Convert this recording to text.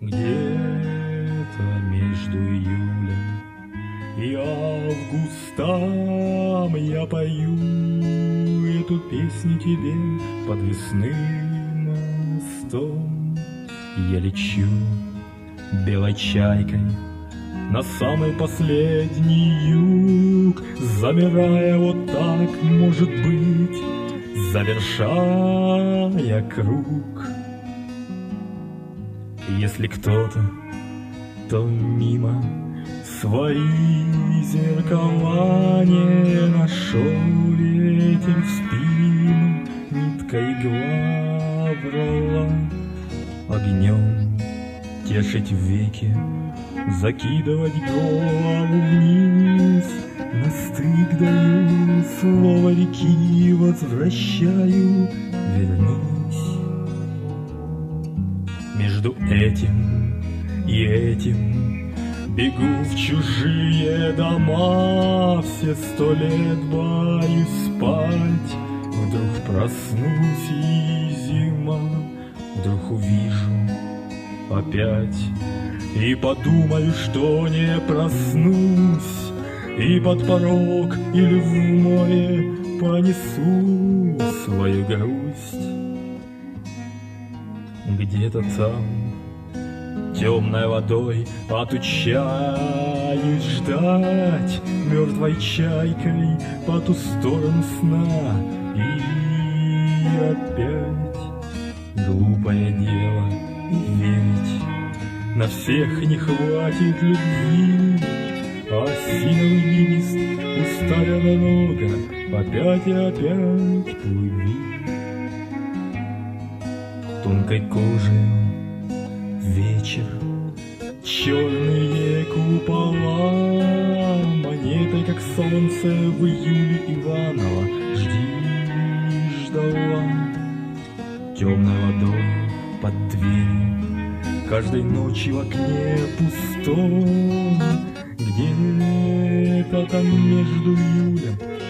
Где-то между июлем и августом я пою эту песню тебе под весным мостом. Я лечу белой чайкой на самый последний юг, замирая вот так, может быть, завершая круг. Если кто-то, то мимо свои зеркала не нашел, этим в спину ниткой игла брала, огнем тешить веки, закидывать голову вниз. На стык даю слово реки, возвращаю, вернись. Между этим и этим бегу в чужие дома, все 100 лет боюсь спать. Вдруг проснусь и зима, вдруг увижу опять и подумаю, что не проснусь, и под порог или в море понесу свою грусть. Где-то там темной водой отучаюсь ждать, мертвой чайкой по ту сторону сна. И опять глупое дело верить, на всех не хватит любви. Осиновый лист, усталая дорога, опять и опять плыви. Тонкой кожей вечер, черные купола, монетой, как солнце в июле Иванова, жди, ждала. Темной водой под дверью, каждой ночи в окне пустом, где-то там между июлем